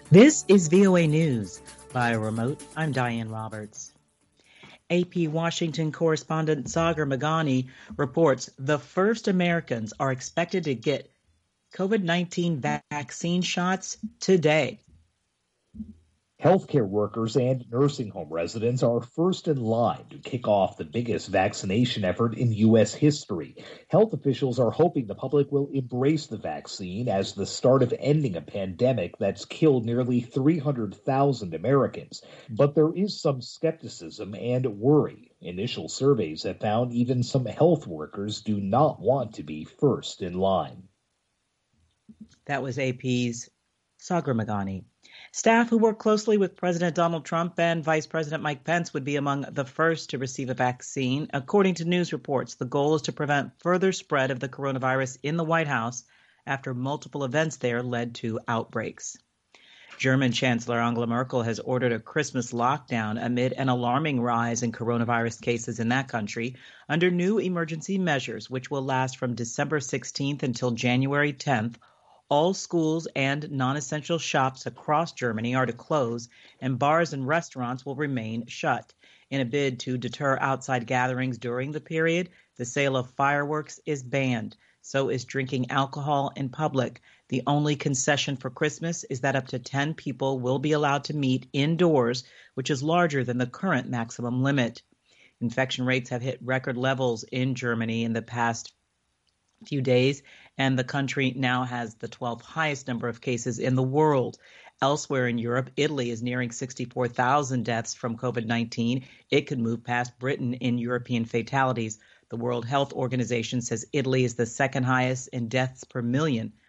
This is VOA News. By remote, I'm Diane Roberts. AP Washington correspondent Sagar Meghani reports the first Americans are expected to get COVID-19 vaccine shots today. Healthcare workers and nursing home residents are first in line to kick off the biggest vaccination effort in U.S. history. Health officials are hoping the public will embrace the vaccine as the start of ending a pandemic that's killed nearly 300,000 Americans. But there is some skepticism and worry. Initial surveys have found even some health workers do not want to be first in line. That was AP's Sagar Meghani. Staff who work closely with President Donald Trump and Vice President Mike Pence would be among the first to receive a vaccine. According to news reports, the goal is to prevent further spread of the coronavirus in the White House after multiple events there led to outbreaks. German Chancellor Angela Merkel has ordered a Christmas lockdown amid an alarming rise in coronavirus cases in that country under new emergency measures, which will last from December 16th until January 10th. All schools and non-essential shops across Germany are to close, and bars and restaurants will remain shut. In a bid to deter outside gatherings during the period, the sale of fireworks is banned. So is drinking alcohol in public. The only concession for Christmas is that up to 10 people will be allowed to meet indoors, which is larger than the current maximum limit. Infection rates have hit record levels in Germany in the past few days, and the country now has the 12th highest number of cases in the world. Elsewhere in Europe, Italy is nearing 64,000 deaths from COVID-19. It could move past Britain in European fatalities. The World Health Organization says Italy is the second highest in deaths per million